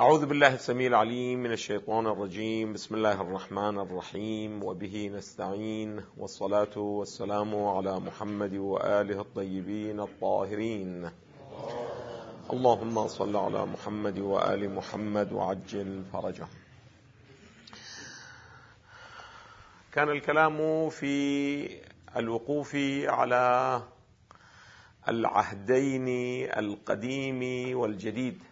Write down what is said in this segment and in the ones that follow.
أعوذ بالله السميع العليم من الشيطان الرجيم. بسم الله الرحمن الرحيم، وبه نستعين، والصلاة والسلام على محمد وآله الطيبين الطاهرين. اللهم صل على محمد وآل محمد وعجل فرجه. كان الكلام في الوقوف على العهدين القديم والجديد.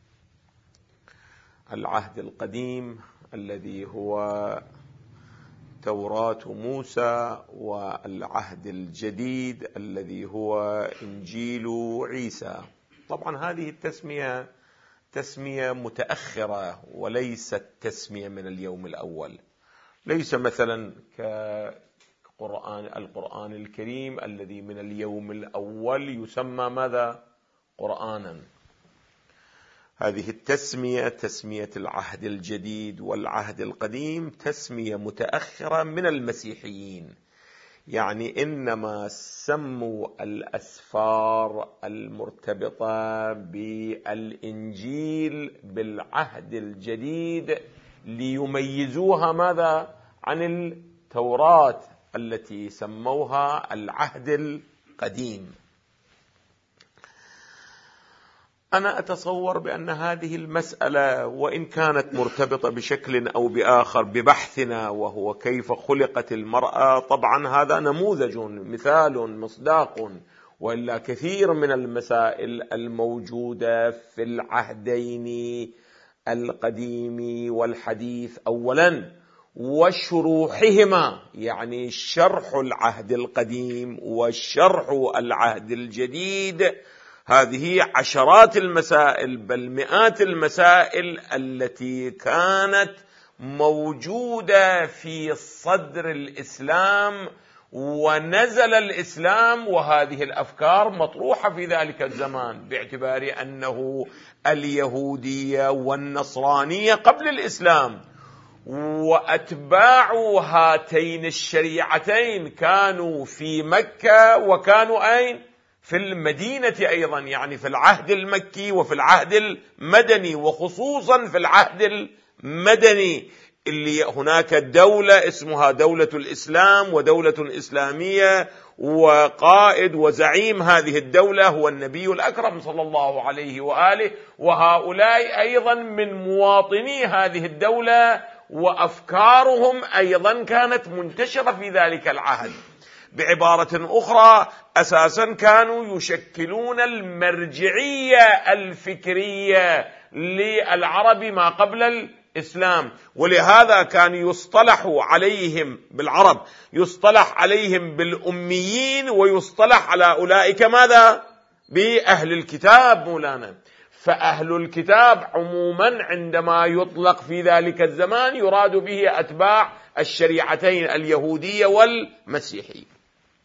العهد القديم الذي هو توراة موسى، والعهد الجديد الذي هو إنجيل عيسى. طبعا هذه التسمية تسمية متأخرة وليست تسمية من اليوم الأول، ليس مثلا القرآن الكريم الذي من اليوم الأول يسمى ماذا؟ قرآنا. هذه التسمية، تسمية العهد الجديد والعهد القديم، تسمية متأخرة من المسيحيين. يعني إنما سموا الأسفار المرتبطة بالإنجيل بالعهد الجديد ليميزوها ماذا؟ عن التوراة التي سموها العهد القديم. أنا أتصور بأن هذه المسألة وإن كانت مرتبطة بشكل أو بآخر ببحثنا، وهو كيف خلقت المرأة، طبعا هذا نموذج، مثال، مصداق، وإلا كثير من المسائل الموجودة في العهدين القديم والحديث أولا وشروحهما، يعني شرح العهد القديم وشرح العهد الجديد، هذه عشرات المسائل بل مئات المسائل التي كانت موجودة في صدر الإسلام، ونزل الإسلام وهذه الأفكار مطروحة في ذلك الزمان، باعتبار أنه اليهودية والنصرانية قبل الإسلام وأتباع هاتين الشريعتين كانوا في مكة وكانوا أين؟ في المدينة أيضا، يعني في العهد المكي وفي العهد المدني، وخصوصا في العهد المدني اللي هناك دولة اسمها دولة الإسلام ودولة إسلامية، وقائد وزعيم هذه الدولة هو النبي الأكرم صلى الله عليه وآله، وهؤلاء أيضا من مواطني هذه الدولة، وأفكارهم أيضا كانت منتشرة في ذلك العهد. بعبارة أخرى، أساسا كانوا يشكلون المرجعية الفكرية للعرب ما قبل الإسلام، ولهذا كان يصطلح عليهم بالعرب، يصطلح عليهم بالأميين، ويصطلح على أولئك ماذا؟ بأهل الكتاب مولانا. فأهل الكتاب عموما عندما يطلق في ذلك الزمان يراد به أتباع الشريعتين اليهودية والمسيحية.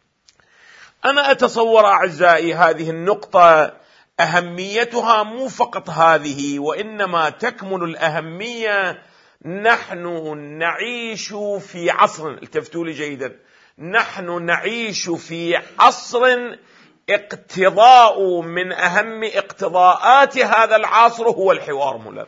أنا أتصور أعزائي هذه النقطة أهميتها مو فقط هذه، وإنما تكمن الأهمية. نحن نعيش في عصر، التفتوا لي جيدا، نحن نعيش في عصر اقتضاء من أهم اقتضاءات هذا العصر هو الحوار مولانا.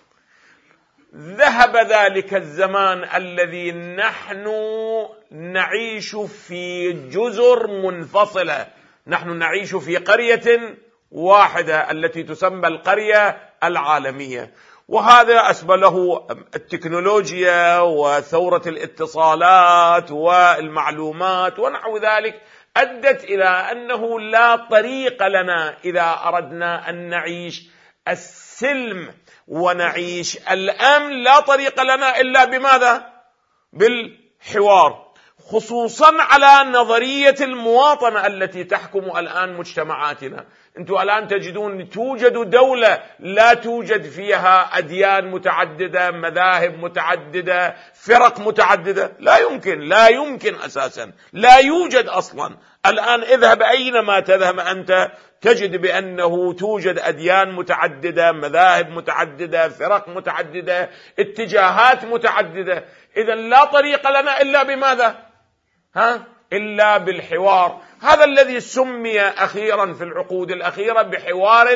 ذهب ذلك الزمان الذي نحن نعيش في جزر منفصلة، نحن نعيش في قرية واحدة التي تسمى القرية العالمية، وهذا أسبب له التكنولوجيا وثورة الاتصالات والمعلومات ونحو ذلك، أدت إلى أنه لا طريق لنا إذا أردنا أن نعيش السلم ونعيش الأمن، لا طريق لنا إلا بماذا؟ بالحوار، خصوصا على نظرية المواطنة التي تحكم الآن مجتمعاتنا. أنتم الآن تجدون توجد دولة لا توجد فيها أديان متعددة، مذاهب متعددة، فرق متعددة، لا يمكن أساسا، لا يوجد أصلا. الآن اذهب أينما تذهب أنت تجد بأنه توجد أديان متعددة، مذاهب متعددة، فرق متعددة، اتجاهات متعددة. إذن لا طريق لنا إلا بماذا؟ إلا بالحوار. هذا الذي سمي أخيرا في العقود الأخيرة بحوار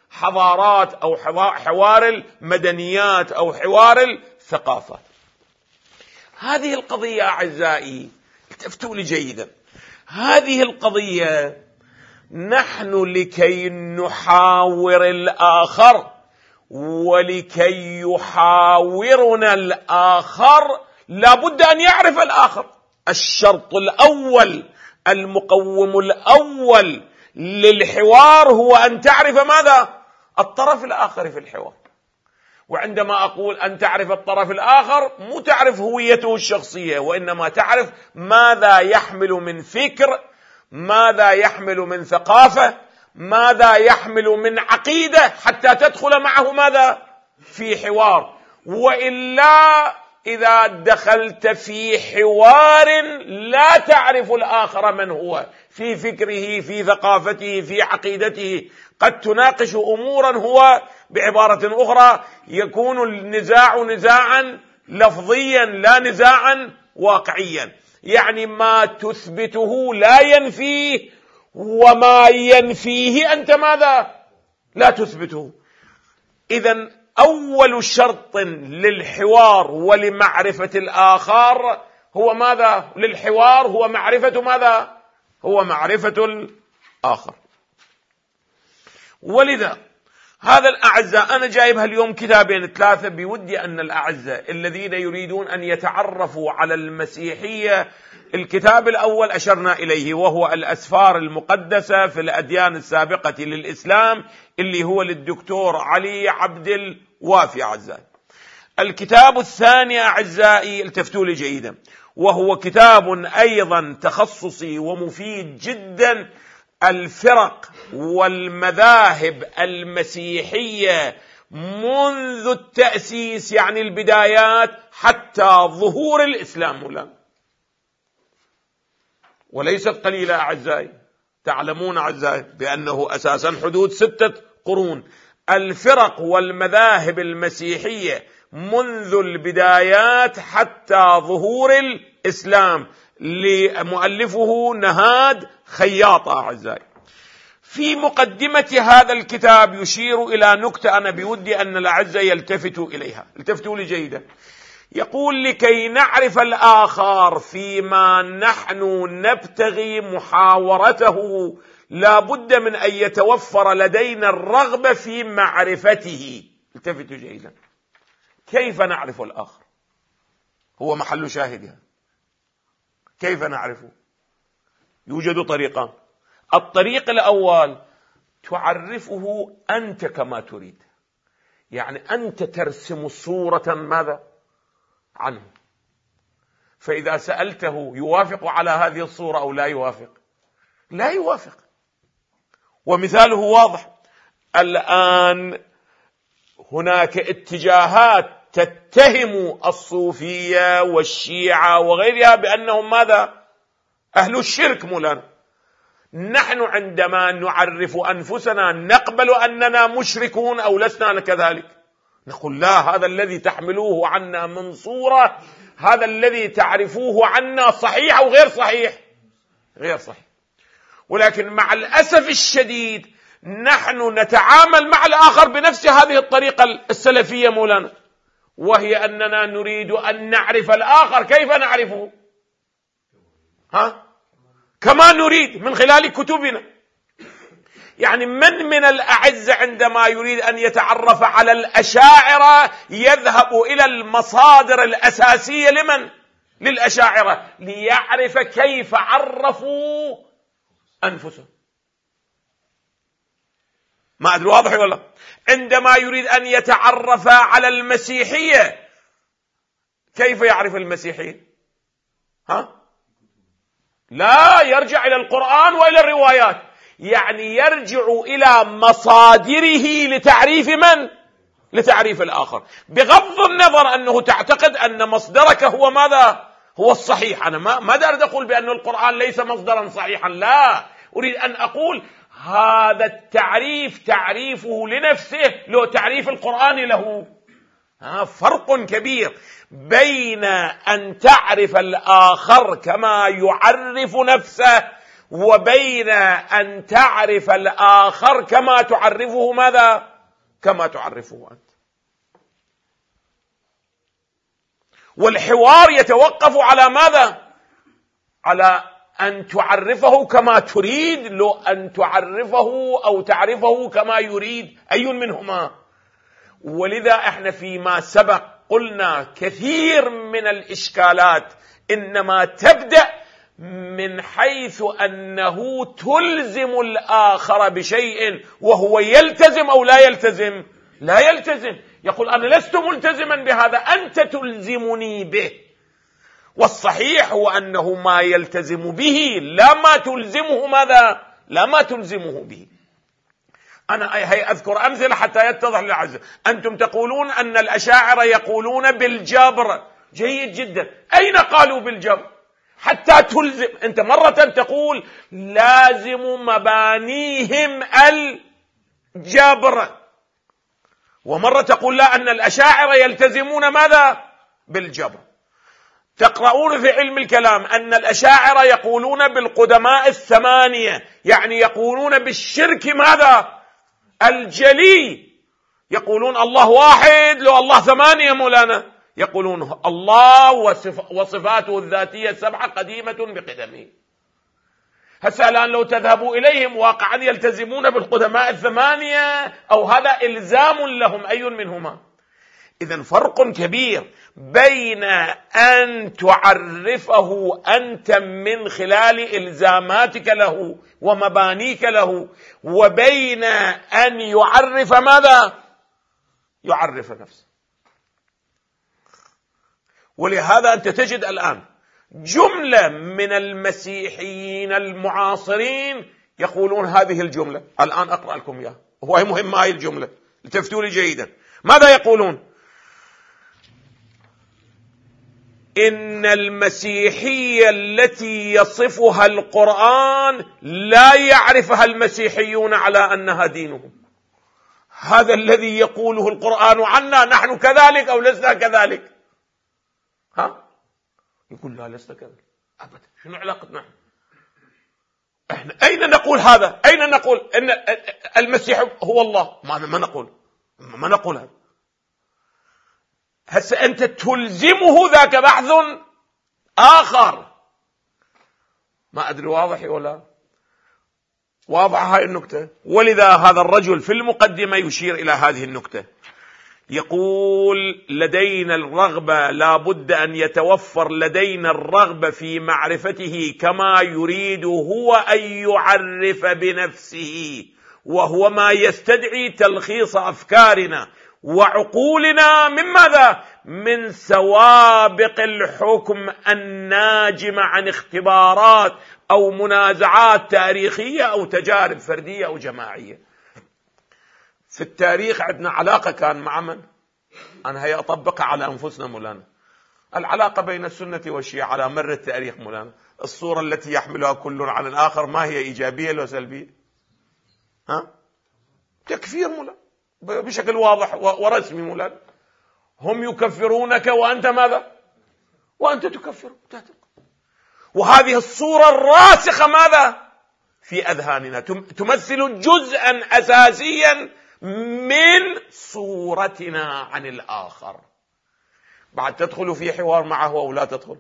الحضارات أو حوار المدنيات أو حوار الثقافات. هذه القضية أعزائي التفتوا لي جيدا، هذه القضية نحن لكي نحاور الآخر ولكي يحاورنا الآخر لابد أن يعرف الآخر. الشرط الأول، المقوم الأول للحوار هو أن تعرف ماذا؟ الطرف الآخر في الحوار. وعندما أقول أن تعرف الطرف الآخر مو تعرف هويته الشخصية، وإنما تعرف ماذا يحمل من فكر، ماذا يحمل من ثقافة، ماذا يحمل من عقيدة، حتى تدخل معه ماذا؟ في حوار. وإلا إذا دخلت في حوار لا تعرف الآخر من هو في فكره، في ثقافته، في عقيدته، قد تناقش أمورا هو بعبارة أخرى يكون النزاع نزاعا لفظيا لا نزاعا واقعيا، يعني ما تثبته لا ينفيه وما ينفيه أنت ماذا؟ لا تثبته. إذن أول شرط للحوار ولمعرفة الآخر هو ماذا؟ للحوار هو معرفة ماذا؟ هو معرفة الآخر. ولذا هذا الأعزاء أنا جايبها اليوم كتابين 3 بودي أن الأعزاء الذين يريدون أن يتعرفوا على المسيحية، الكتاب الأول أشرنا إليه وهو الأسفار المقدسة في الأديان السابقة للإسلام اللي هو للدكتور علي عبد الوافي أعزائي. الكتاب الثاني أعزائي التفتوا لي جيدا، وهو كتاب أيضا تخصصي ومفيد جدا، الفرق والمذاهب المسيحية منذ التأسيس يعني البدايات حتى ظهور الإسلام مولانا. وليست قليلة أعزائي، تعلمون أعزائي بأنه أساسا حدود 6 قرون. الفرق والمذاهب المسيحية منذ البدايات حتى ظهور الإسلام لمؤلفه نهاد خياطة أعزائي. في مقدمة هذا الكتاب يشير إلى نكتة أنا بودي أن الأعزاء يلتفتوا إليها، التفتوا لي جيدا. يقول لكي نعرف الآخر فيما نحن نبتغي محاورته لا بد من أن يتوفر لدينا الرغبة في معرفته. التفتوا جيدا، كيف نعرف الآخر؟ هو محل شاهدها. كيف نعرفه؟ يوجد طريقان. الطريق الأول تعرفه أنت كما تريد، يعني أنت ترسم صورة ماذا؟ عنه. فإذا سألته يوافق على هذه الصورة أو لا يوافق؟ لا يوافق. ومثاله واضح الآن، هناك اتجاهات تتهم الصوفية والشيعة وغيرها بأنهم ماذا؟ أهل الشرك مولانا. نحن عندما نعرف أنفسنا نقبل أننا مشركون أو لسنا كذلك؟ نقول لا، هذا الذي تحملوه عنا من صورة، هذا الذي تعرفوه عنا صحيح أو غير صحيح؟ غير صحيح. ولكن مع الأسف الشديد نحن نتعامل مع الآخر بنفس هذه الطريقة السلفية مولانا، وهي أننا نريد أن نعرف الآخر. كيف نعرفه؟ كما نريد من خلال كتبنا. يعني من الأعز عندما يريد أن يتعرف على الأشاعرة يذهب إلى المصادر الأساسية لمن؟ للأشاعرة، ليعرف كيف عرفوا أنفسهم. ما أدري واضح ولا؟ عندما يريد أن يتعرف على المسيحية كيف يعرف المسيحية؟ لا، يرجع إلى القرآن وإلى الروايات، يعني يرجع إلى مصادره لتعريف من؟ لتعريف الآخر، بغض النظر أنه تعتقد أن مصدرك هو ماذا؟ هو الصحيح. أنا ما أريد أقول بأن القرآن ليس مصدرا صحيحا، لا، أريد أن أقول هذا التعريف تعريفه لنفسه، لو تعريف القرآن له فرق كبير بين أن تعرف الآخر كما يعرف نفسه وبين أن تعرف الآخر كما تعرفه ماذا؟ كما تعرفه أنت. والحوار يتوقف على ماذا؟ على أن تعرفه كما تريد، لو أن تعرفه أو تعرفه كما يريد، أي منهما؟ ولذا احنا فيما سبق قلنا كثير من الإشكالات إنما تبدأ من حيث أنه تلزم الآخر بشيء وهو يلتزم أو لا يلتزم. لا يلتزم، يقول أنا لست ملتزما بهذا، أنت تلزمني به. والصحيح هو أنه ما يلتزم به لا ما تلزمه ماذا؟ لا ما تلزمه به. أنا أذكر أمثلة حتى يتضح للعزة. أنتم تقولون أن الأشاعرة يقولون بالجبر، جيد جدا، أين قالوا بالجبر؟ حتى تلزم، أنت مرة تقول لازم مبانيهم الجبر، ومرة تقول لا، أن الأشاعرة يلتزمون ماذا؟ بالجبر. تقرؤون في علم الكلام أن الأشاعرة يقولون بالقدماء الثمانية، يعني يقولون بالشرك ماذا؟ الجلي. يقولون الله واحد، لو الله ثمانية مولانا، يقولون الله وصفاته الذاتية السبعة قديمة بقدمه. هسه الآن لو تذهبوا إليهم واقعا يلتزمون بالقدماء الثمانية أو هذا إلزام لهم، أي منهما؟ إذن فرق كبير بين أن تعرفه أنت من خلال إلزاماتك له ومبانيك له، وبين أن يعرف ماذا؟ يعرف نفسه. ولهذا أنت تجد الآن جملة من المسيحيين المعاصرين يقولون هذه الجملة. الآن أقرأ لكم إياها، وهي مهمة هذه الجملة، التفتوا لي جيدا. ماذا يقولون؟ إن المسيحية التي يصفها القرآن لا يعرفها المسيحيون على أنها دينهم. هذا الذي يقوله القرآن عنا، نحن كذلك أو لسنا كذلك؟ يقول لا لسنا كذلك أبدا. شنو علاقتنا احنا؟ أين نقول هذا؟ أين نقول أن المسيح هو الله؟ ما نقول هذا. هسه أنت تلزمه، ذاك بحث آخر. ما أدري واضح ولا واضحة هاي النكتة. ولذا هذا الرجل في المقدمة يشير إلى هذه النكتة، يقول لدينا الرغبة، لا بد أن يتوفر لدينا الرغبة في معرفته كما يريد هو أن يعرف بنفسه، وهو ما يستدعي تلخيص أفكارنا وعقولنا من ماذا؟ من سوابق الحكم الناجمة عن اختبارات أو منازعات تاريخية أو تجارب فردية أو جماعية. في التاريخ عندنا علاقة كان مع من؟ أنا هي أطبقها على أنفسنا مولانا. العلاقة بين السنة والشيعة على مر التاريخ مولانا، الصورة التي يحملها كل على الآخر ما هي؟ إيجابية ولا سلبية؟ تكفير مولانا بشكل واضح ورسمي مولانا. هم يكفرونك وأنت ماذا؟ وأنت تكفر. وهذه الصورة الراسخة ماذا؟ في أذهاننا، تمثل جزءا أساسيا من صورتنا عن الآخر. بعد تدخل في حوار معه أو لا تدخل؟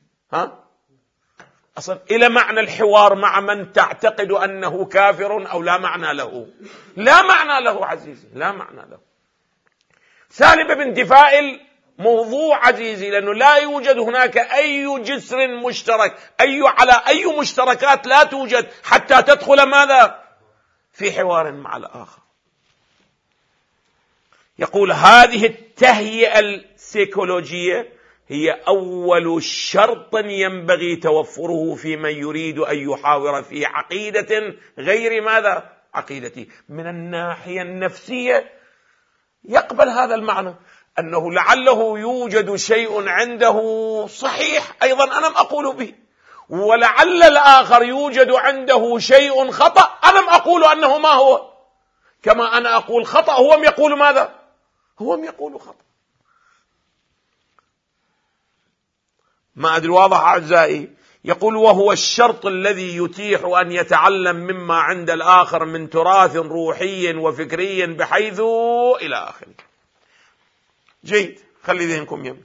أصلا إلى معنى الحوار مع من تعتقد أنه كافر أو لا معنى له؟ لا معنى له عزيزي، لا معنى له. سالب بانتفاء الموضوع عزيزي، لأنه لا يوجد هناك أي جسر مشترك، على أي مشتركات لا توجد حتى تدخل ماذا؟ في حوار مع الآخر. يقول هذه التهيئة السيكولوجية هي أول شرط ينبغي توفره في من يريد أن يحاور في عقيدة غير ماذا؟ عقيدتي. من الناحية النفسية يقبل هذا المعنى، أنه لعله يوجد شيء عنده صحيح أيضا أنا أقول به، ولعل الآخر يوجد عنده شيء خطأ أنا أقول أنه ما هو، كما أنا أقول خطأ هو يقول ماذا؟ هو يقول خطأ. ما أدري واضح أعزائي؟ يقول وهو الشرط الذي يتيح أن يتعلم مما عند الآخر من تراث روحي وفكري بحيث إلى آخره. جيد، خلي ذهنكم يمين.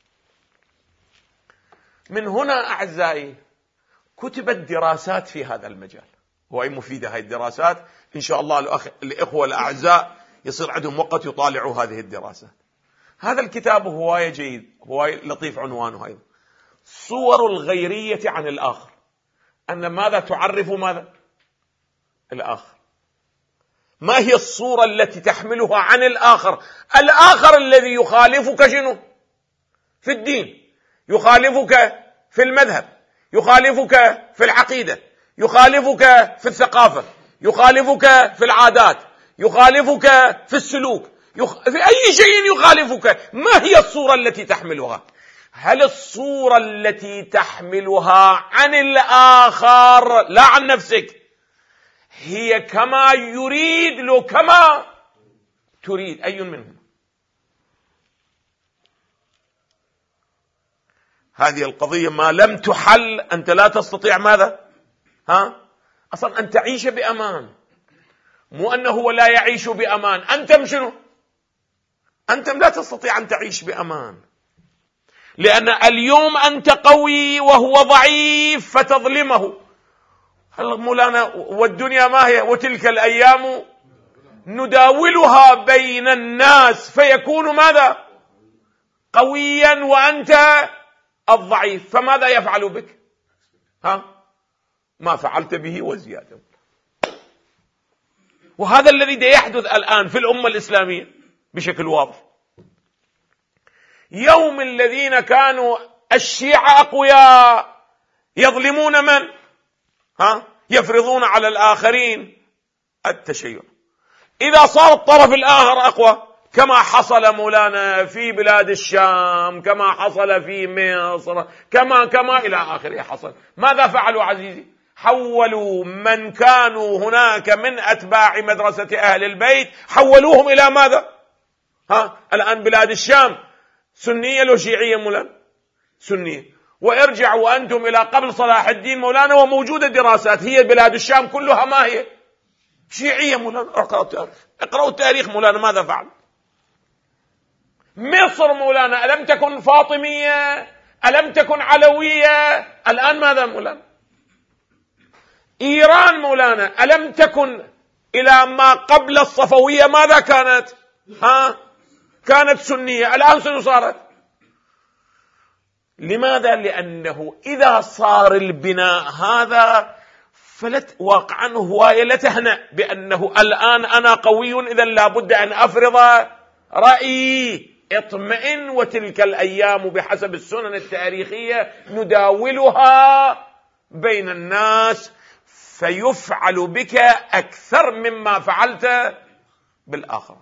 من هنا أعزائي كتبت دراسات في هذا المجال، وهي مفيدة هذه الدراسات، إن شاء الله الإخوة الأعزاء يصير عندهم وقت يطالعوا هذه الدراسات. هذا الكتاب هواية جيد، هواية لطيف، عنوانه أيضا صور الغيرية عن الآخر، أن ماذا تعرف ماذا الآخر، ما هي الصورة التي تحملها عن الآخر، الآخر الذي يخالفك شنو في الدين، يخالفك في المذهب، يخالفك في العقيدة، يخالفك في الثقافة، يخالفك في العادات، يخالفك في السلوك، في أي شيء يخالفك. ما هي الصورة التي تحملها؟ هل الصورة التي تحملها عن الآخر لا عن نفسك هي كما يريد لو كما تريد؟ أي منهم؟ هذه القضية ما لم تحل أنت لا تستطيع ماذا أصلا أن تعيش بأمان، مو أنه هو لا يعيش بأمان، أنتم شنو؟ أنتم لا تستطيع أن تعيش بأمان، لأن اليوم أنت قوي وهو ضعيف فتظلمه. مولانا والدنيا ما هي، وتلك الأيام نداولها بين الناس فيكون ماذا قويا وأنت الضعيف، فماذا يفعل بك؟ ما فعلت به وزيادة. وهذا الذي يحدث الآن في الأمة الإسلامية بشكل واضح. يوم الذين كانوا الشيعة أقوياء يظلمون من؟ يفرضون على الآخرين التشيع. إذا صار الطرف الآخر أقوى كما حصل مولانا في بلاد الشام، كما حصل في مصر، كما إلى آخره حصل، ماذا فعلوا عزيزي؟ حولوا من كانوا هناك من أتباع مدرسة أهل البيت، حولوهم إلى ماذا؟ الآن بلاد الشام سنية لو شيعية مولانا؟ سنية. وارجعوا أنتم إلى قبل صلاح الدين مولانا وموجودة دراسات، هي بلاد الشام كلها ما هي؟ شيعية مولانا. اقرأوا التاريخ مولانا ماذا فعل. مصر مولانا ألم تكن فاطمية؟ ألم تكن علوية؟ الآن ماذا مولانا؟ إيران مولانا ألم تكن إلى ما قبل الصفوية ماذا كانت؟ كانت سنية، الآن شنو صارت؟ لماذا؟ لأنه إذا صار البناء هذا فلت واقعا هواية لا تهنأ بأنه الآن أنا قوي إذا لابد أن أفرض رأيي. اطمئن، وتلك الأيام بحسب السنن التاريخية نداولها بين الناس فيفعل بك أكثر مما فعلت بالآخر.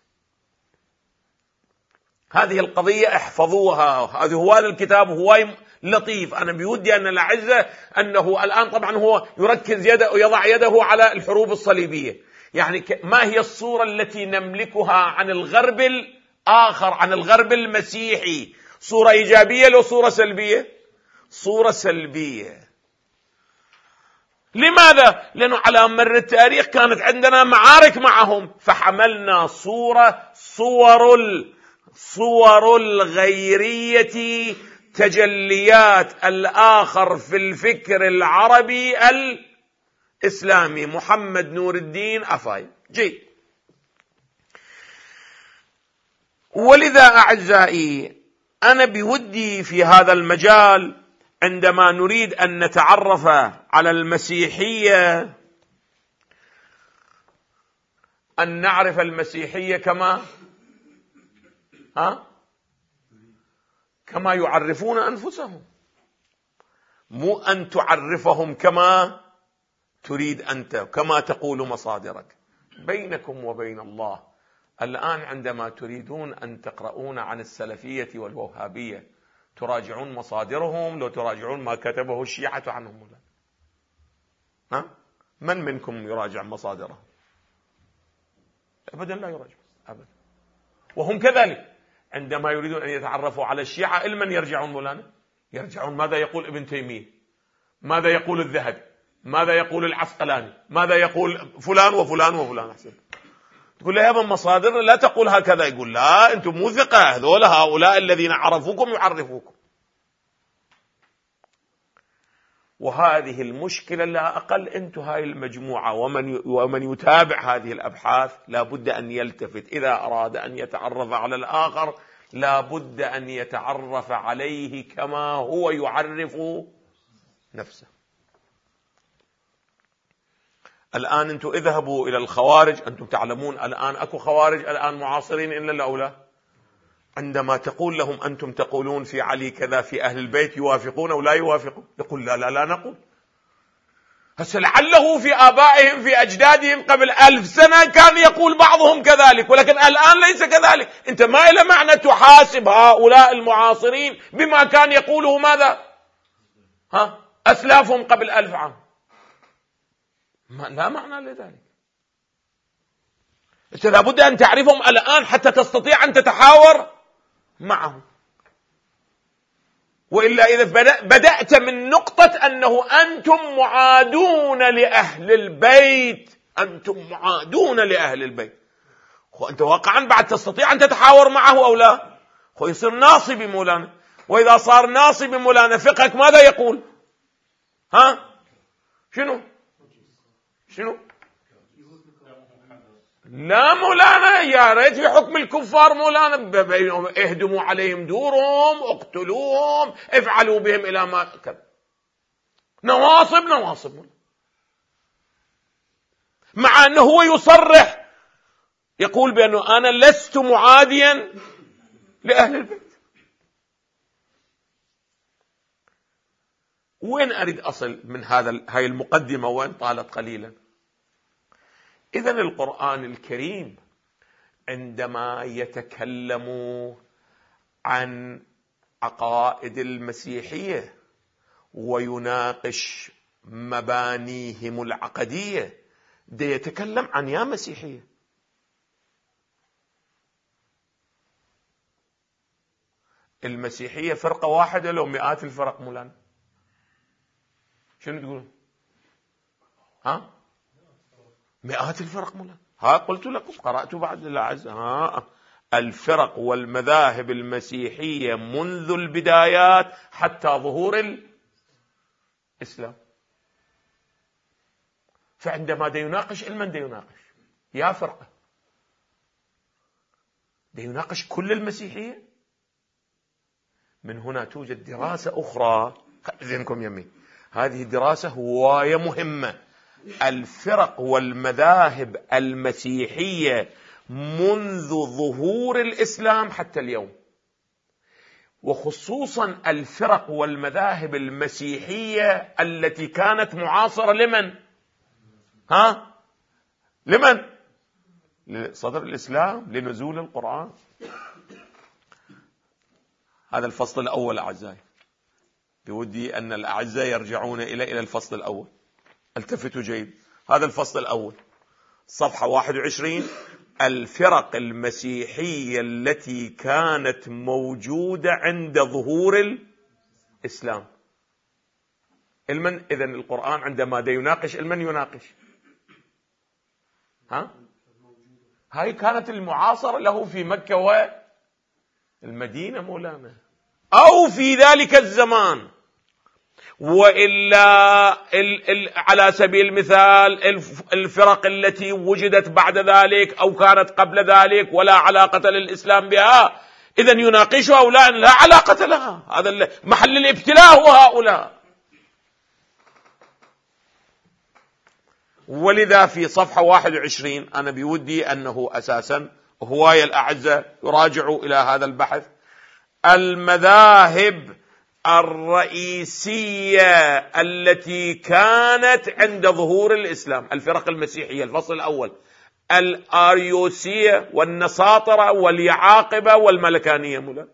هذه القضية احفظوها، هذا هو الكتاب هو لطيف. أنا بودي أن الأعزة أنه الآن طبعا هو يركز يده ويضع يده على الحروب الصليبية، يعني ما هي الصورة التي نملكها عن الغرب الآخر، عن الغرب المسيحي؟ صورة إيجابية لو صورة سلبية؟ صورة سلبية. لماذا؟ لأنه على مر التاريخ كانت عندنا معارك معهم، فحملنا صور الغيرية، تجليات الآخر في الفكر العربي الإسلامي. محمد نور الدين أفاي. جيد. ولذا أعزائي أنا بودي في هذا المجال عندما نريد أن نتعرف على المسيحية أن نعرف المسيحية كما يعرفون أنفسهم، مو أن تعرفهم كما تريد أنت، كما تقول مصادرك. بينكم وبين الله الآن عندما تريدون أن تقرؤون عن السلفية والوهابية تراجعون مصادرهم، لو تراجعون ما كتبه الشيعة عنهم. من منكم يراجع مصادرهم؟ أبدا لا يراجع أبدا. وهم كذلك عندما يريدون أن يتعرفوا على الشيعة لمن يرجعون مولانا؟ يرجعون ماذا يقول ابن تيمية؟ ماذا يقول الذهبي؟ ماذا يقول العسقلاني؟ ماذا يقول فلان وفلان وفلان؟ أحسن تقول له يا من مصادر لا تقول هكذا. يقول لا، أنتم مو ثقة، هؤلاء الذين عرفوكم يعرفوكم. وهذه المشكلة لا أقل. أنتم هاي المجموعة ومن يتابع هذه الأبحاث لا بد أن يلتفت إذا أراد أن يتعرف على الآخر، لا بد أن يتعرف عليه كما هو يعرف نفسه. الآن أنتم اذهبوا إلى الخوارج، أنتم تعلمون الآن أكو خوارج الآن معاصرين إلا الأولى. عندما تقول لهم أنتم تقولون في علي كذا في أهل البيت، يوافقون أو لا يوافقون؟ يقول لا لا لا نقول. هسه لعله في آبائهم في أجدادهم قبل 1000 سنة كان يقول بعضهم كذلك، ولكن الآن ليس كذلك. أنت ما إلى معنى تحاسب هؤلاء المعاصرين بما كان يقوله ماذا؟ أسلافهم قبل 1000 عام. لا معنى لذلك. أنت لابد أن تعرفهم الآن حتى تستطيع أن تتحاور معهم. وإلا إذا بدأت من نقطة أنه أنتم معادون لأهل البيت، أنتم معادون لأهل البيت، أنت واقعا بعد تستطيع أن تتحاور معه أو لا؟ يصير ناصبي مولانا. وإذا صار ناصبي مولانا فقهك ماذا يقول؟ شنو؟ لا مولانا، يا ريت في حكم الكفار مولانا، اهدموا عليهم دورهم، اقتلوهم، افعلوا بهم الى ما كذا. نواصب مع انه هو يصرح يقول بانه انا لست معاديا لاهل البيت. وين اريد اصل من هاي المقدمه وان طالت قليلا؟ إذن القرآن الكريم عندما يتكلم عن عقائد المسيحية ويناقش مبانيهم العقدية ده يتكلم عن يا مسيحية. المسيحية فرقة واحدة لو مئات الفرق مولانا؟ شنو تقولون؟ مئات الفرق مولانا. قلت لكم قرأت بعد الأعزاء الفرق والمذاهب المسيحية منذ البدايات حتى ظهور الإسلام. فعندما يناقش علما يناقش يا فرقة، يناقش كل المسيحية. من هنا توجد دراسة أخرى، ذهنكم يمين، هذه الدراسة هواية مهمة. الفرق والمذاهب المسيحية منذ ظهور الإسلام حتى اليوم، وخصوصا الفرق والمذاهب المسيحية التي كانت معاصرة لمن؟ لمن؟ لصدر الإسلام، لنزول القرآن. هذا الفصل الأول أعزائي، بودي أن الأعزاء يرجعون إلى الفصل الأول. التفتوا جيد، هذا الفصل الأول صفحة 21، الفرق المسيحية التي كانت موجودة عند ظهور الإسلام. إذن القرآن عندما يناقش المن يناقش هاي كانت المعاصرة له في مكة والمدينة مولانا أو في ذلك الزمان. وإلا على سبيل المثال الفرق التي وجدت بعد ذلك أو كانت قبل ذلك ولا علاقة للإسلام بها، إذن يناقشها أو لا علاقة لها. هذا محل الابتلاء هو هؤلاء. ولذا في صفحة 21 أنا بودي أنه أساسا هواية الأعزاء يراجعوا إلى هذا البحث. المذاهب الرئيسية التي كانت عند ظهور الإسلام، الفرق المسيحية، الفصل الأول، الآريوسية والنساطرة واليعاقبة والملكانية. مولا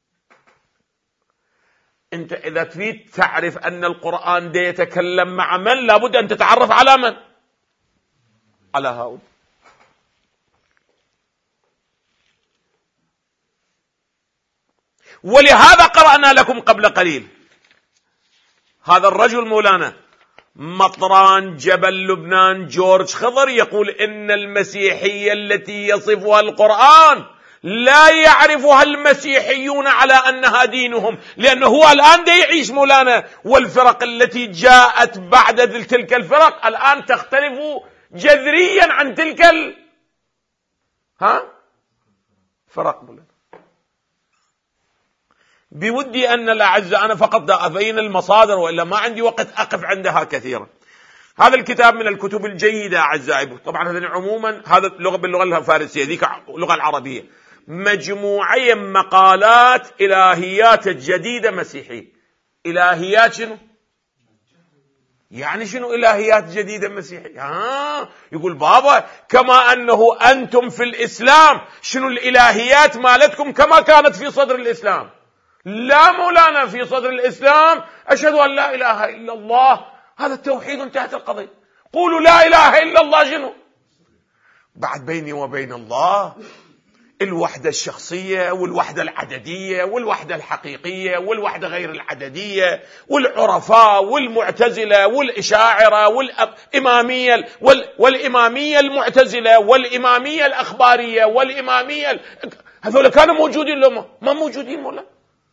أنت إذا تريد تعرف أن القرآن ده يتكلم مع من، لابد أن تتعرف على من؟ على هؤلاء. ولهذا قرأنا لكم قبل قليل هذا الرجل مولانا مطران جبل لبنان جورج خضر يقول إن المسيحية التي يصفها القرآن لا يعرفها المسيحيون على أنها دينهم، لأنه هو الآن دا يعيش مولانا، والفرق التي جاءت بعد تلك الفرق الآن تختلف جذريا عن تلك فرق مولانا. بودي أن الأعزاء أنا فقط أبين المصادر وإلا ما عندي وقت أقف عندها كثيرا. هذا الكتاب من الكتب الجيدة أعزائي، طبعا هذا عموما هذا باللغة الفارسية، ذيك اللغة العربية، مجموعة مقالات إلهيات جديدة مسيحية. إلهيات شنو؟ يعني شنو إلهيات جديدة مسيحية؟ يقول بابا كما أنه أنتم في الإسلام شنو الإلهيات مالتكم كما كانت في صدر الإسلام. لا مولانا، في صدر الإسلام أشهد أن لا إله إلا الله، هذا التوحيد انتهت القضية. قولوا لا إله إلا الله شنو؟ بعد بيني وبين الله الوحدة الشخصية والوحدة العددية والوحدة الحقيقية والوحدة غير العددية والعرفاء والمعتزلة والإشاعرة والإمامية المعتزلة والإمامية الأخبارية والإمامية هذول كانوا موجودين لهم ما موجودين مولانا.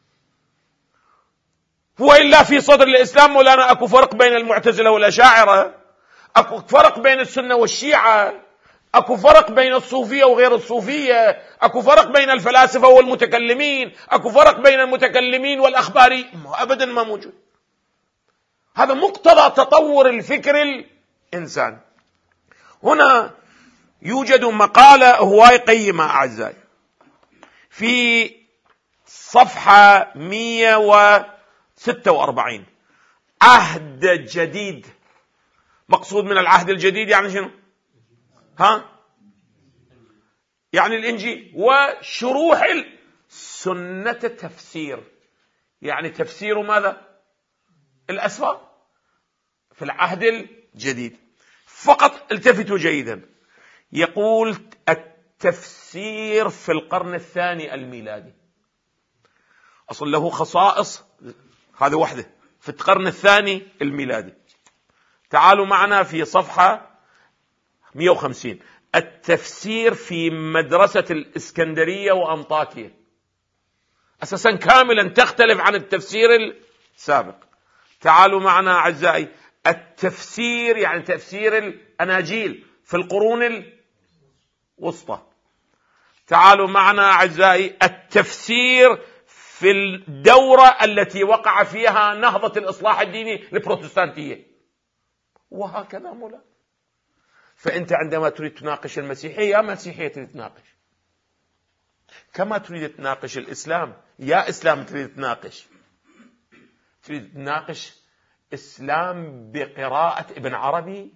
وإلا في صدر الإسلام مولانا أكو فرق بين المعتزلة والأشاعرة، أكو فرق بين السنة والشيعة، أكو فرق بين الصوفية وغير الصوفية، أكو فرق بين الفلاسفة والمتكلمين، أكو فرق بين المتكلمين والأخباري، أبدا ما موجود. هذا مقتضى تطور الفكر الإنسان. هنا يوجد مقالة هواي قيمة أعزائي في صفحة 146، عهد جديد. مقصود من العهد الجديد يعني شنو؟ يعني الإنجيل وشروح سنة تفسير، يعني تفسير ماذا؟ الأسفار في العهد الجديد. فقط التفتوا جيدا، يقول التفسير في القرن الثاني الميلادي أصل له خصائص، هذا وحده في القرن الثاني الميلادي. تعالوا معنا في صفحة 150، التفسير في مدرسة الإسكندرية وأنطاكية، أساسا كاملا تختلف عن التفسير السابق. تعالوا معنا أعزائي، التفسير يعني تفسير الأناجيل في القرون الوسطى. تعالوا معنا أعزائي، التفسير في الدورة التي وقع فيها نهضة الإصلاح الديني البروتستانتية، وهكذا مولانا. فأنت عندما تريد تناقش المسيحية يا مسيحية تريد تناقش، كما تريد تناقش الإسلام يا إسلام تريد تناقش إسلام بقراءة ابن عربي،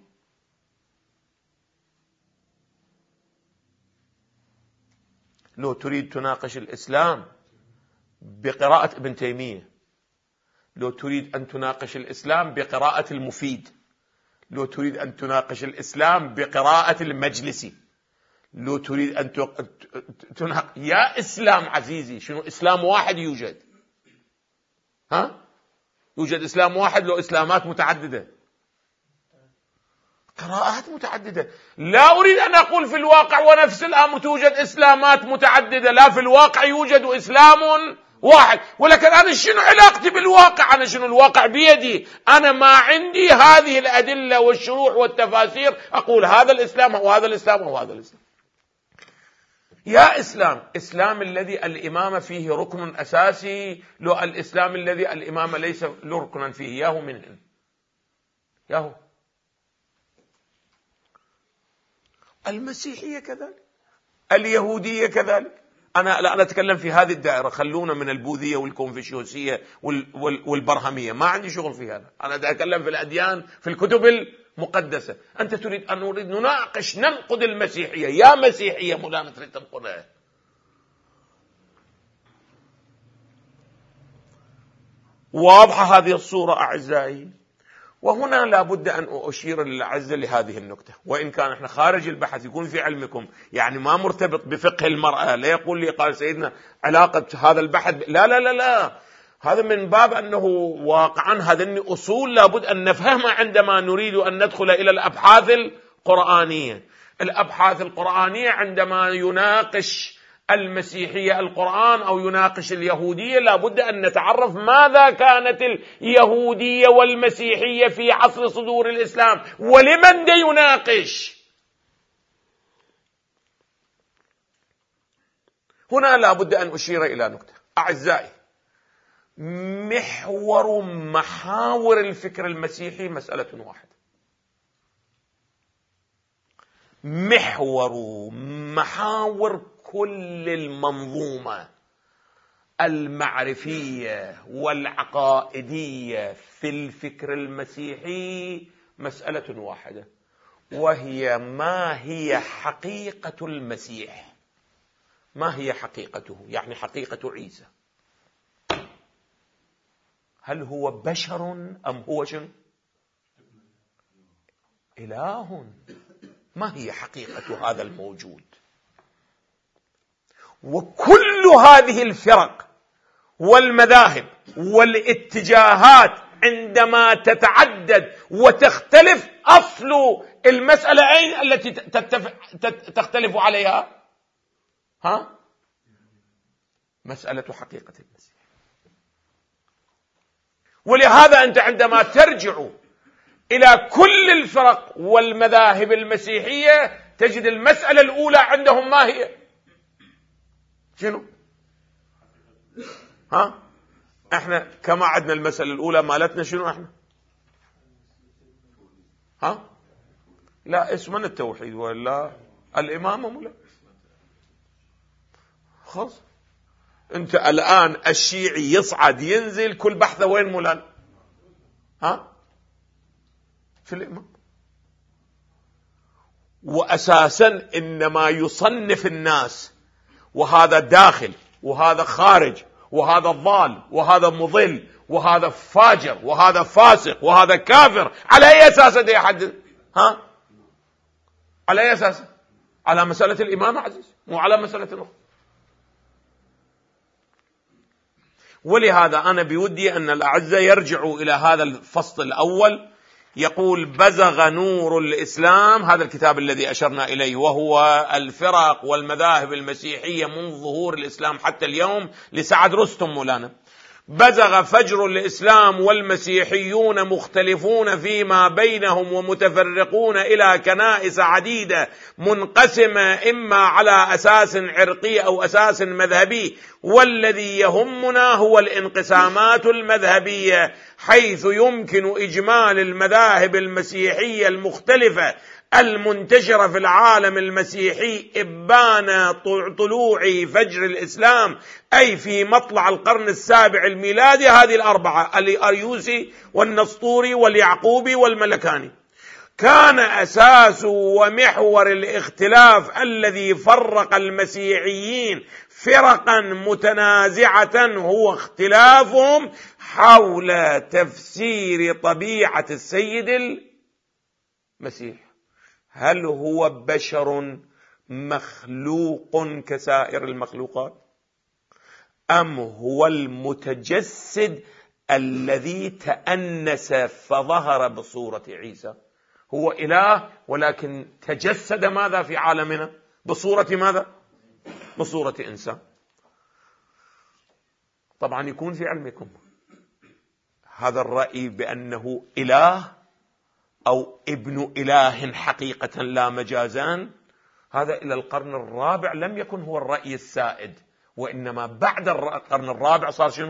لو تريد تناقش الإسلام بقراءة ابن تيمية، لو تريد أن تناقش الإسلام بقراءة المفيد، لو تريد أن تناقش الإسلام بقراءة المجلسي، لو تريد أن تناقش يا إسلام عزيزي شنو إسلام واحد يوجد؟ يوجد إسلام واحد لو إسلامات متعددة، قراءات متعددة. لا أريد أن أقول في الواقع ونفس الأمر توجد إسلامات متعددة، لا، في الواقع يوجد إسلام واحد، ولكن أنا شنو علاقتي بالواقع؟ أنا شنو الواقع بيدي، أنا ما عندي هذه الأدلة والشروح والتفاسير أقول هذا الإسلام وهذا الإسلام وهذا الإسلام. يا إسلام الذي الإمامة فيه ركن أساسي، لو الإسلام الذي الإمامة ليس له ركنا فيه، ياهو منهن ياهو. المسيحية كذلك، اليهودية كذلك. أنا أتكلم في هذه الدائرة، خلونا من البوذية والكونفوشيوسية والبرهمية، ما عندي شغل في هذا. أنا أتكلم في الأديان، في الكتب المقدسة. أنت تريد أن نريد نناقش ننقد المسيحية، يا مسيحية مولانا تريد تنقدها. واضحة هذه الصورة أعزائي. وهنا لابد أن أشير للأعزة لهذه النكتة، وإن كان احنا خارج البحث يكون في علمكم، يعني ما مرتبط بفقه المرأة. لا يقول لي قال سيدنا علاقة هذا البحث لا لا لا لا، هذا من باب أنه واقعا هذه أصول لابد أن نفهمها عندما نريد أن ندخل إلى الأبحاث القرآنية. الأبحاث القرآنية عندما يناقش المسيحية القرآن أو يناقش اليهودية لابد أن نتعرف ماذا كانت اليهودية والمسيحية في عصر صدور الإسلام ولمن دا يناقش. هنا لابد أن أشير إلى نقطة أعزائي، محور محاور الفكر المسيحي مسألة واحدة، محور محاور كل المنظومة المعرفية والعقائدية في الفكر المسيحي مسألة واحدة، وهي ما هي حقيقة المسيح، ما هي حقيقته، يعني حقيقة عيسى. هل هو بشر أم هو شنو؟ إله. ما هي حقيقة هذا الموجود؟ وكل هذه الفرق والمذاهب والاتجاهات عندما تتعدد وتختلف، أصل المسألة أين التي تختلف عليها؟ مسألة حقيقة المسيح. ولهذا أنت عندما ترجع إلى كل الفرق والمذاهب المسيحية تجد المسألة الأولى عندهم ما هي؟ شنو؟ احنا كما عدنا المسألة الأولى مالتنا شنو احنا؟ لا اسمنا التوحيد ولا الإمامة ولا خلاص. انت الآن الشيعي يصعد ينزل كل بحثه وين مولانا؟ في الإمام. وأساسا إنما يصنف الناس، وهذا داخل وهذا خارج وهذا ضال وهذا مضل وهذا فاجر وهذا فاسق وهذا كافر، على أي أساس ده يحدد؟ على أي أساس؟ على مسألة الإمامة عزيز، مو على مسألة أخرى. ولهذا أنا بودي أن الأعزاء يرجعوا إلى هذا الفصل الأول، يقول بزغ نور الإسلام، هذا الكتاب الذي أشرنا إليه، وهو الفرق والمذاهب المسيحية من ظهور الإسلام حتى اليوم لسعد رستم مولانا. بزغ فجر الإسلام والمسيحيون مختلفون فيما بينهم ومتفرقون إلى كنائس عديدة منقسمة إما على أساس عرقي أو أساس مذهبي، والذي يهمنا هو الانقسامات المذهبية، حيث يمكن إجمال المذاهب المسيحية المختلفة المنتشرة في العالم المسيحي إبان طلوع فجر الإسلام، أي في مطلع القرن السابع الميلادي، هذه الأربعة: الأريوسي والنسطوري واليعقوبي والملكاني. كان أساس ومحور الاختلاف الذي فرق المسيحيين فرقا متنازعة هو اختلافهم حول تفسير طبيعة السيد المسيح. هل هو بشر مخلوق كسائر المخلوقات، أم هو المتجسد الذي تأنس فظهر بصورة عيسى؟ هو إله ولكن تجسد ماذا في عالمنا؟ بصورة ماذا؟ بصورة إنسان. طبعا يكون في علمكم هذا الرأي بأنه إله أو ابن إله حقيقة لا مجازان، هذا إلى القرن الرابع لم يكن هو الرأي السائد، وإنما بعد القرن الرابع صار شنو؟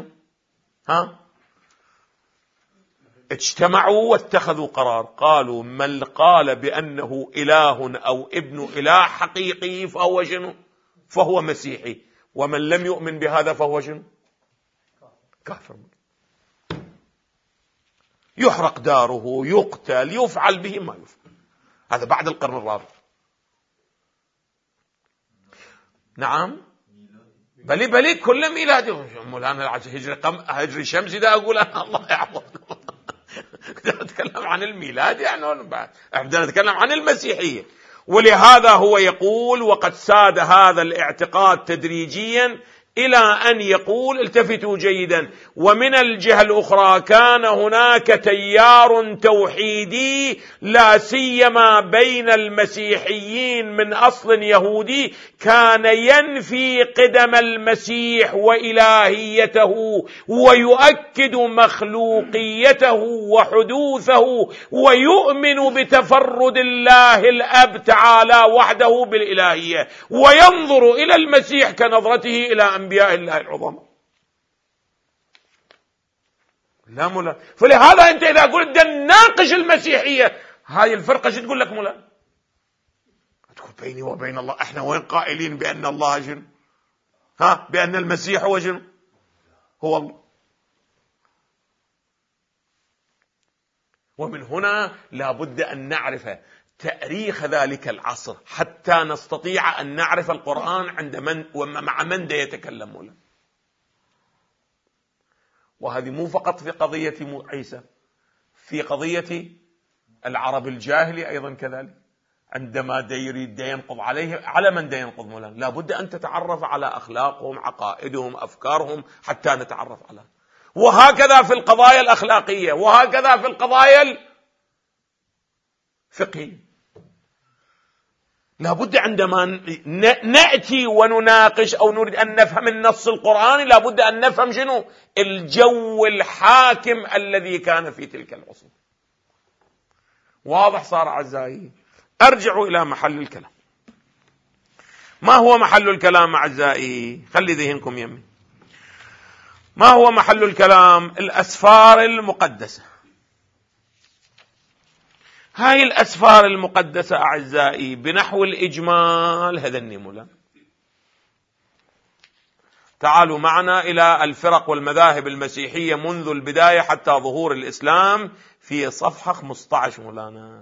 اجتمعوا واتخذوا قرار، قالوا من قال بأنه إله أو ابن إله حقيقي فهو شنو؟ فهو مسيحي، ومن لم يؤمن بهذا فهو شنو؟ كافر، يحرق داره، يقتل، يفعل به ما يفعل. هذا بعد القرن الرابع. نعم بلي كل ميلادي مولانا هجري شمسي ده أقول أنا الله يعظم. نتكلم عن الميلاد يعني بعد بدنا نتكلم عن المسيحية. ولهذا هو يقول: وقد ساد هذا الاعتقاد تدريجيا إلى أن يقول، التفتوا جيدا، ومن الجهة الأخرى كان هناك تيار توحيدي لا سيما بين المسيحيين من أصل يهودي كان ينفي قدم المسيح وإلهيته ويؤكد مخلوقيته وحدوثه ويؤمن بتفرد الله الأب تعالى وحده بالإلهية، وينظر إلى المسيح كنظرته إلى أنبياء الله العظماء. لا مولا. فلهذا أنت إذا قلت بدنا نناقش المسيحية، هاي الفرقة شو تقول لك مولا؟ تقول بيني وبين الله احنا وين قائلين بأن الله جن؟ بأن المسيح هو جن، هو الله. ومن هنا لا بد أن نعرف تاريخ ذلك العصر حتى نستطيع أن نعرف القرآن عند من ومع من يتكلم مولا. وهذه مو فقط في قضية عيسى، في قضية العرب الجاهلي أيضا كذلك، عندما يريد ينقض عليه، على من ينقض مولانا؟ لا بد أن تتعرف على أخلاقهم، عقائدهم، أفكارهم، حتى نتعرف على. وهكذا في القضايا الأخلاقية، وهكذا في القضايا الفقهية. لا بد عندما نأتي ونناقش أو نريد أن نفهم النص القرآني، لا بد أن نفهم شنو الجو الحاكم الذي كان في تلك العصور. واضح صار أعزائي؟ أرجع إلى محل الكلام. ما هو محل الكلام أعزائي؟ خلي ذهنكم يمي. ما هو محل الكلام؟ الأسفار المقدسة. هاي الأسفار المقدسة أعزائي بنحو الإجمال هذا النموذج. تعالوا معنا إلى الفرق والمذاهب المسيحية منذ البداية حتى ظهور الإسلام في صفحة 15 مولانا.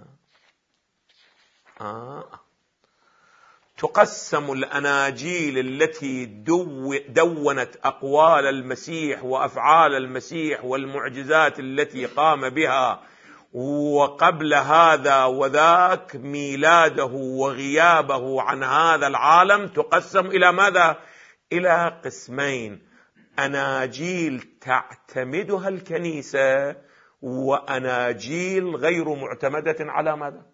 تقسم الأناجيل التي دونت أقوال المسيح وأفعال المسيح والمعجزات التي قام بها وقبل هذا وذاك ميلاده وغيابه عن هذا العالم، تقسم إلى ماذا؟ إلى قسمين: أناجيل تعتمدها الكنيسة، وأناجيل غير معتمدة على ماذا؟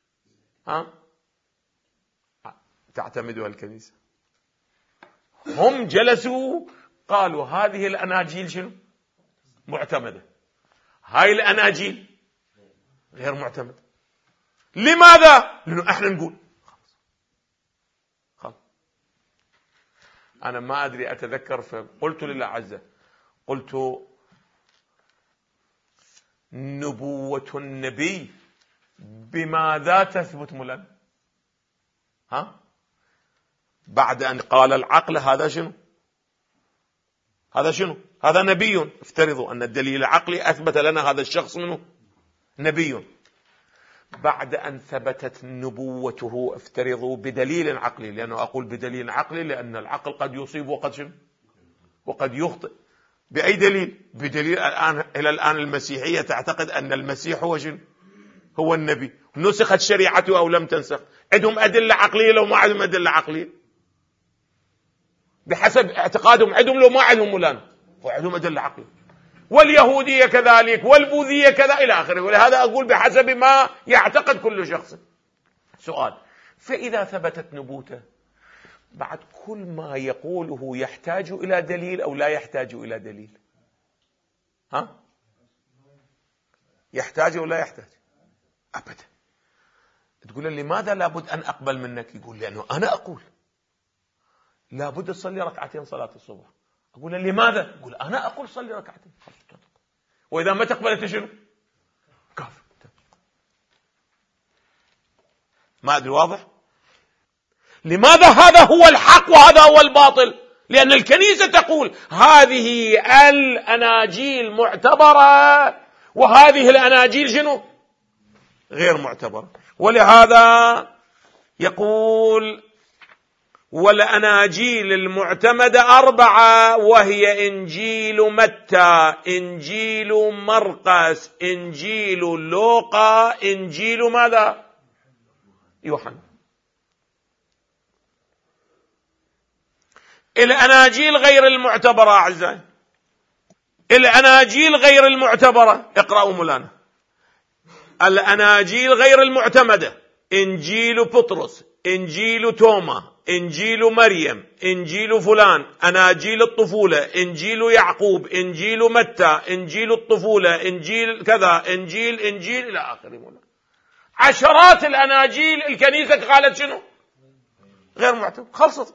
تعتمدها الكنيسة. هم جلسوا قالوا هذه الأناجيل شنو؟ معتمدة، هاي الأناجيل غير معتمد. لماذا؟ لأنه احنا نقول خلاص. أنا ما أدري، أتذكر فقلت لله عزة، قلت نبوة النبي بماذا تثبت مولانا؟ بعد أن قال العقل هذا شنو؟ هذا شنو؟ هذا نبي. افترضوا أن الدليل العقلي أثبت لنا هذا الشخص منه نبي. بعد أن ثبتت نبوته افترضوا بدليل عقلي، لأنه أقول بدليل عقلي لأن العقل قد يصيب وقد شنو؟ وقد يخطئ. بأي دليل؟ بدليل إلى الآن المسيحية تعتقد أن المسيح هو شنو؟ هو النبي. نسخت شريعته أو لم تنسخ؟ عندهم أدلة عقلية لو ما عندهم أدلة عقلية؟ بحسب اعتقادهم عندهم لو ما عندهم مولانا، وعندهم أدلة عقلية. واليهودية كذلك، والبوذية كذا إلى آخره. ولهذا أقول بحسب ما يعتقد كل شخص. سؤال: فإذا ثبتت نبوته، بعد كل ما يقوله يحتاج إلى دليل أو لا يحتاج إلى دليل؟ يحتاج أو لا يحتاج؟ أبدا. تقول لي لماذا لابد أن أقبل منك؟ يقول لأنه أنا أقول لابد تصلي ركعتين صلاة الصبح. أقول له لماذا؟ يقول أنا أقول صلي ركعتين. وإذا ما تقبلت شنو؟ كافر. ما أدري واضح؟ لماذا هذا هو الحق وهذا هو الباطل؟ لأن الكنيسة تقول هذه الأناجيل معتبرة وهذه الأناجيل شنو؟ غير معتبرة. ولهذا يقول والأناجيل المعتمدة 4، وهي إنجيل متى، إنجيل مرقس، إنجيل لوقا، إنجيل ماذا؟ يوحنا. الأناجيل غير المعتبرة أعزائي، الأناجيل غير المعتبرة، اقرأوا مولانا، الأناجيل غير المعتمدة، إنجيل بطرس، إنجيل توما، إنجيل مريم، إنجيل فلان، أناجيل الطفولة، إنجيل يعقوب، إنجيل متى، إنجيل الطفولة، إنجيل كذا، إنجيل إلى آخره. عشرات الأناجيل الكنيسة قالت شنو؟ غير معتبر، خلصت.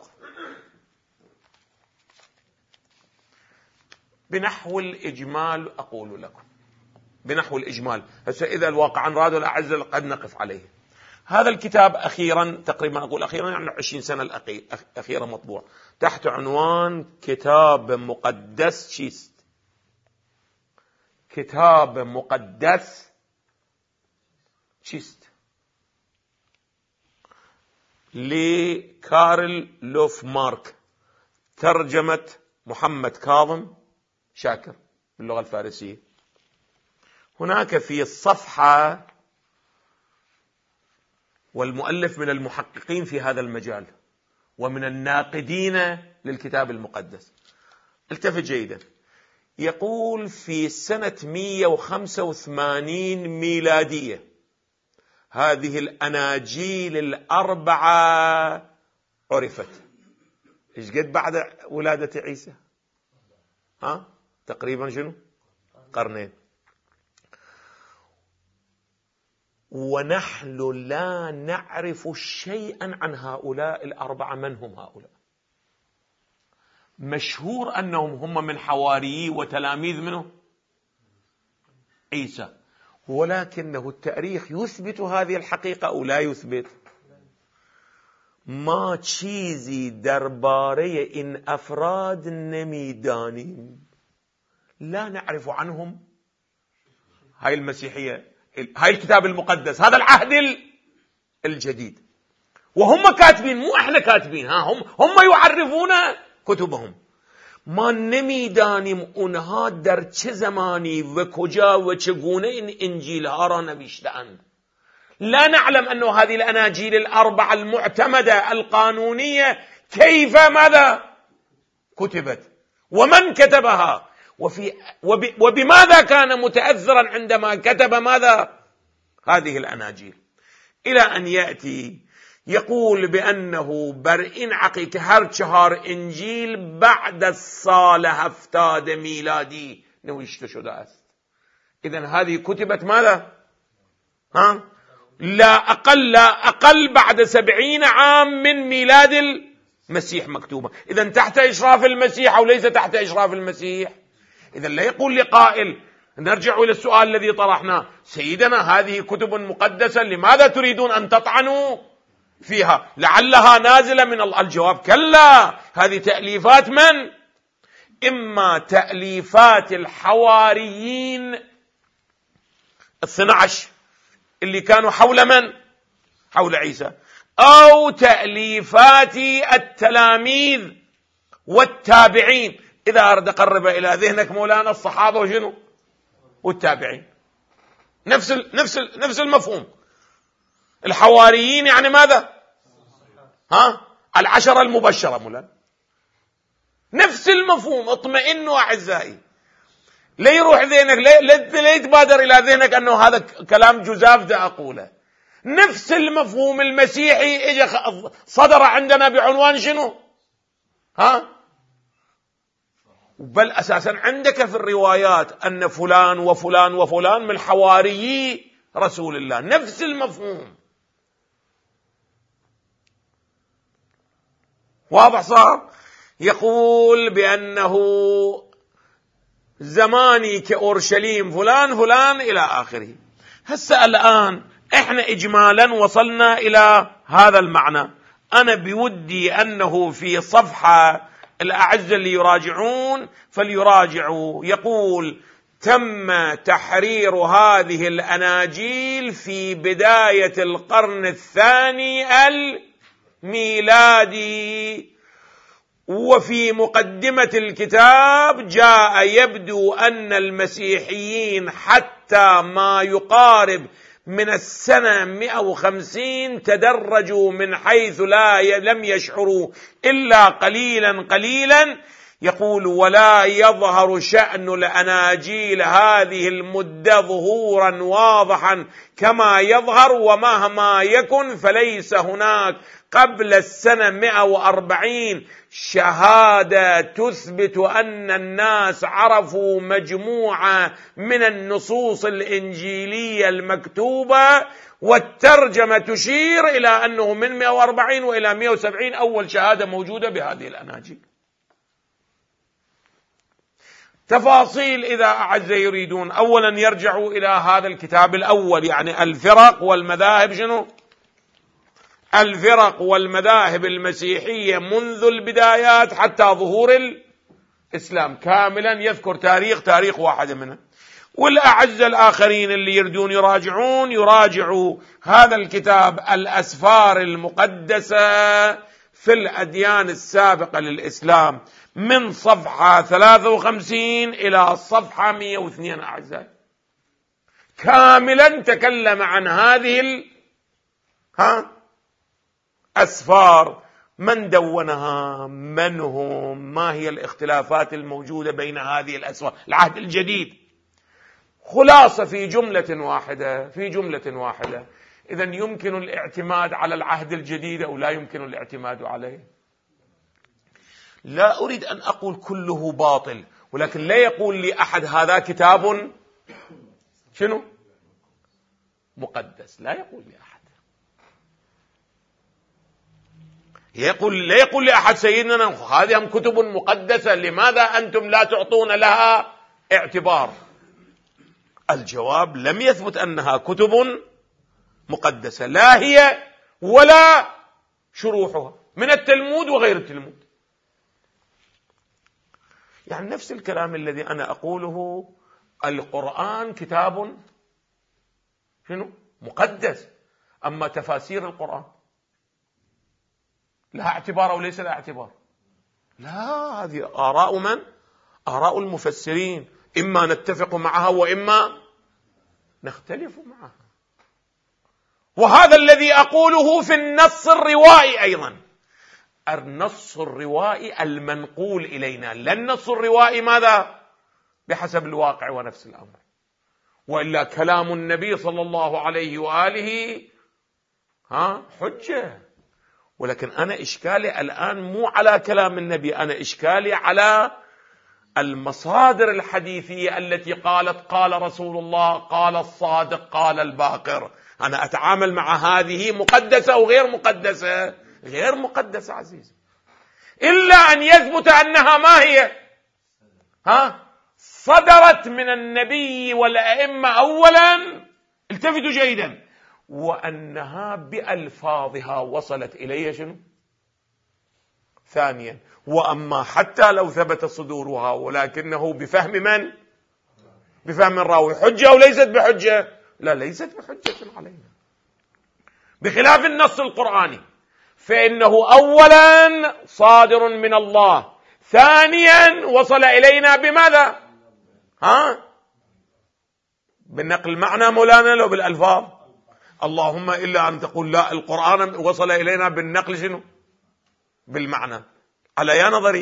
بنحو الإجمال أقول لكم، بنحو الإجمال، هسه إذا الواقع رادوا الأعزة قد نقف عليه. هذا الكتاب أخيرا، تقريبا أقول أخيرا يعني 20 سنة الأخيرة مطبوع تحت عنوان كتاب مقدس شيست، كتاب مقدس شيست لكارل لوفمارك، ترجمة محمد كاظم شاكر باللغة الفارسية. هناك في الصفحة، والمؤلف من المحققين في هذا المجال ومن الناقدين للكتاب المقدس، التفت جيدا، يقول في سنة 185 ميلادية هذه الأناجيل الأربعة عرفت. إيش قد بعد ولادة عيسى؟ تقريبا شنو؟ قرنين. ونحن لا نعرف شيئا عن هؤلاء الأربعة. من هم هؤلاء؟ مشهور أنهم هم من حواريي وتلاميذ منه عيسى، ولكنه التاريخ يثبت هذه الحقيقة أو لا يثبت؟ ما چیزی درباره این افراد نمیدانیم، لا نعرف عنهم. هاي المسيحية، هاي الكتاب المقدس، هذا العهد الجديد، وهم كاتبين، مو احنا كاتبين، هم يعرفون كتبهم. ما نمیدانیم اونها در چه زمانی و کجا و چگونه این انجیل ها را نوشتند. لا نعلم أن هذه الأناجيل الأربعة المعتمدة القانونية كيف ماذا كتبت، ومن كتبها، وبماذا كان متأثرا عندما كتب ماذا هذه الأناجيل، إلى أن يأتي يقول بأنه برئين عقيقة هر 4 إنجيل بعد السال 70 ميلادي نوشته شده است. إذن هذه كتبت ماذا؟ لا أقل بعد 70 عام من ميلاد المسيح مكتوبة. إذن تحت إشراف المسيح أو ليس تحت إشراف المسيح؟ إذن لا يقول لقائل، نرجع إلى السؤال الذي طرحناه، سيدنا هذه كتب مقدسة لماذا تريدون أن تطعنوا فيها؟ لعلها نازلة من الله. الجواب كلا، هذه تأليفات من؟ إما تأليفات الحواريين 12 اللي كانوا حول من؟ حول عيسى، أو تأليفات التلاميذ والتابعين. إذا أرد أقرب إلى ذهنك مولانا، الصحابة وشنو؟ والتابعين، نفس المفهوم. الحواريين يعني ماذا؟ 10 المبشرة مولانا، نفس المفهوم. اطمئنوا أعزائي، لا يروح ذهنك، لا يتبادر إلى ذهنك أنه هذا كلام جزاف ده أقوله. نفس المفهوم المسيحي إجا صدر عندنا بعنوان شنو؟ بل أساسا عندك في الروايات أن فلان وفلان وفلان من حواريي رسول الله، نفس المفهوم. واضح صار؟ يقول بأنه زماني كأورشليم فلان فلان إلى آخره. هسه الآن إحنا إجمالا وصلنا إلى هذا المعنى. أنا بودي أنه في صفحة الأعزة اللي يراجعون فليراجعوا، يقول: تم تحرير هذه الأناجيل في بداية القرن الثاني الميلادي، وفي مقدمة الكتاب جاء يبدو أن المسيحيين حتى ما يقارب من السنة 150 تدرجوا من حيث لم يشعروا إلا قليلا قليلا. يقول: ولا يظهر شأن الأناجيل هذه المدة ظهورا واضحا كما يظهر، ومهما يكن فليس هناك قبل السنة 140 شهادة تثبت أن الناس عرفوا مجموعة من النصوص الإنجيلية المكتوبة، والترجمة تشير إلى أنه من 140 وإلى 170 أول شهادة موجودة بهذه الأناجيل. تفاصيل إذا أعز يريدون، أولا يرجعوا إلى هذا الكتاب الأول، يعني الفرق والمذاهب. شنو الفرق والمذاهب المسيحية منذ البدايات حتى ظهور الإسلام كاملا، يذكر تاريخ واحد منها. والأعزة الآخرين اللي يردون يراجعوا هذا الكتاب الأسفار المقدسة في الأديان السابقة للإسلام من صفحة 53 إلى صفحة 102 أعزائي، كاملا تكلم عن هذه أسفار، من دونها، من هم، ما هي الاختلافات الموجودة بين هذه الأسفار، العهد الجديد. خلاصة في جملة واحدة. إذن يمكن الاعتماد على العهد الجديد أو لا يمكن الاعتماد عليه؟ لا أريد أن أقول كله باطل، ولكن لا يقول لي أحد هذا كتاب شنو مقدس، لا يقول لي أحد. لا يقول لي أحد سيدنا هذه كتب مقدسة، لماذا أنتم لا تعطون لها اعتبار؟ الجواب: لم يثبت أنها كتب مقدسة، لا هي ولا شروحها من التلمود وغير التلمود. يعني نفس الكلام الذي أنا أقوله، القرآن كتاب شنو مقدس، أما تفاسير القرآن لها اعتبار أو ليس لها اعتبار؟ لا، هذه آراء من؟ آراء المفسرين، إما نتفق معها وإما نختلف معها. وهذا الذي أقوله في النص الروائي أيضا، النص الروائي المنقول إلينا، لا النص الروائي ماذا بحسب الواقع ونفس الأمر، وإلا كلام النبي صلى الله عليه وآله حجة. ولكن أنا إشكالي الآن مو على كلام النبي، أنا إشكالي على المصادر الحديثية التي قالت قال رسول الله، قال الصادق، قال الباقر. أنا أتعامل مع هذه مقدسة أو غير مقدسة؟ غير مقدسة عزيزي، إلا أن يثبت أنها ما هي صدرت من النبي والأئمة أولا، التفتوا جيدا، وأنها بألفاظها وصلت إليه شنو ثانيا. وأما حتى لو ثبت صدورها ولكنه بفهم من؟ بفهم الراوي، حجة أو ليست بحجة؟ لا، ليست بحجة علينا، بخلاف النص القرآني، فإنه أولا صادر من الله، ثانيا وصل إلينا بماذا؟ بالنقل معنى مولانا لو بالألفاظ؟ اللهم إلا أن تقول لا، القرآن وصل إلينا بالنقل شنو؟ بالمعنى. على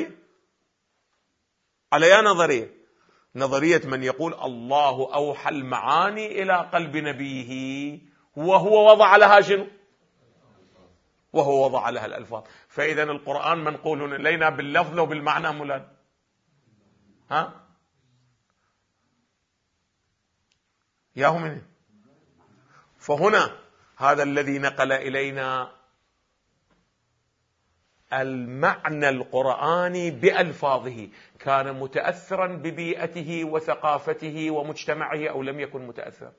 يا نظرية من يقول الله أوحى المعاني إلى قلب نبيه وهو وضع لها شنو؟ وهو وضع لها الألفاظ. فإذا القرآن منقول إلينا باللفظ وبالمعنى مولانا. ياهو منه. فهنا هذا الذي نقل إلينا المعنى القرآني بألفاظه كان متأثرا ببيئته وثقافته ومجتمعه أو لم يكن متأثر؟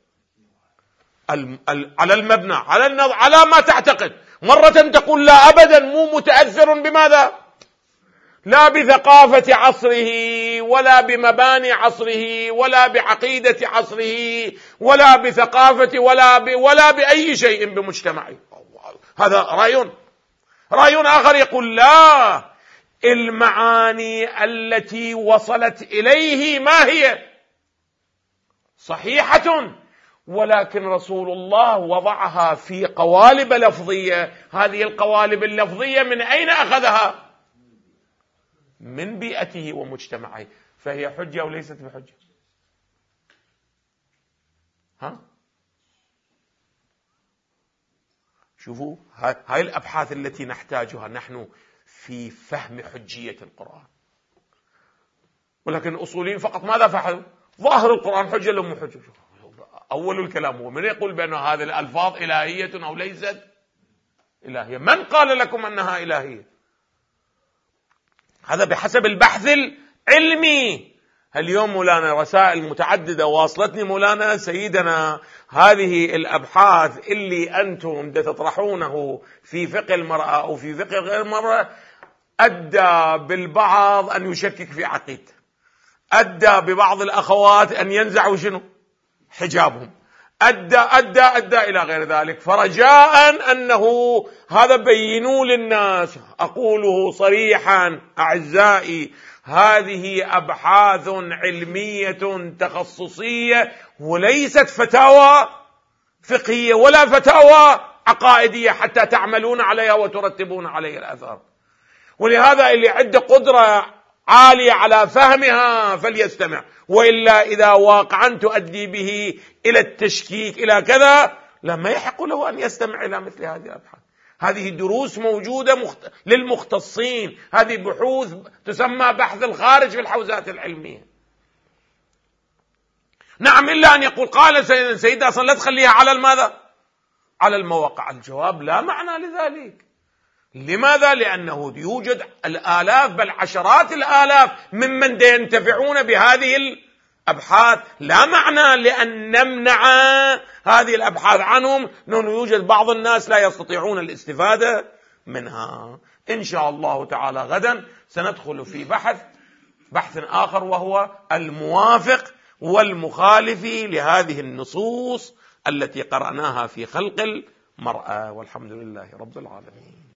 على المبنى، على ما تعتقد. مرة تقول لا أبدا، مو متأثر بماذا؟ لا بثقافة عصره ولا بمباني عصره ولا بعقيدة عصره ولا بثقافة ولا بأي شيء بمجتمعه. هذا رأي آخر يقول لا، المعاني التي وصلت إليه ما هي؟ صحيحة، ولكن رسول الله وضعها في قوالب لفظية. هذه القوالب اللفظية من أين أخذها؟ من بيئته ومجتمعه، فهي حجة أو ليست بحجة؟ شوفوا، هاي الأبحاث التي نحتاجها نحن في فهم حجية القرآن. ولكن الأصوليين فقط ماذا فعلوا؟ ظاهر القرآن حجة لهم حجة. أول الكلام هو من يقول بأن هذه الألفاظ إلهية أو ليست إلهية؟ من قال لكم أنها إلهية؟ هذا بحسب البحث العلمي. اليوم مولانا رسائل متعددة واصلتني مولانا سيدنا، هذه الأبحاث اللي أنتم تطرحونه في فقه المرأة أو في فقه غير المرأة أدى بالبعض أن يشكك في عقيدته، أدى ببعض الأخوات أن ينزعوا شنو؟ حجابهم، أدى إلى غير ذلك. فرجاء أنه هذا بينوا للناس، أقوله صريحا أعزائي، هذه أبحاث علمية تخصصية وليست فتاوى فقهية ولا فتاوى عقائدية حتى تعملون عليها وترتبون عليها الأثار. ولهذا اللي عنده قدرة عالية على فهمها فليستمع، وإلا إذا واقعا تؤدي به إلى التشكيك إلى كذا لما يحق له أن يستمع إلى مثل هذه الأبحاث. هذه دروس موجودة للمختصين، هذه بحوث تسمى بحث الخارج في الحوزات العلمية. نعم، إلا أن يقول قال سيدنا أصلا لا تخليها على الماذا؟ على المواقع. الجواب لا معنى لذلك. لماذا؟ لأنه يوجد الآلاف بل عشرات الآلاف ممن ينتفعون بهذه الأبحاث. لا معنى لأن نمنع هذه الأبحاث عنهم، لأنه يوجد بعض الناس لا يستطيعون الاستفادة منها. إن شاء الله تعالى غدا سندخل في بحث آخر، وهو الموافق والمخالف لهذه النصوص التي قرأناها في خلق المرأة. والحمد لله رب العالمين.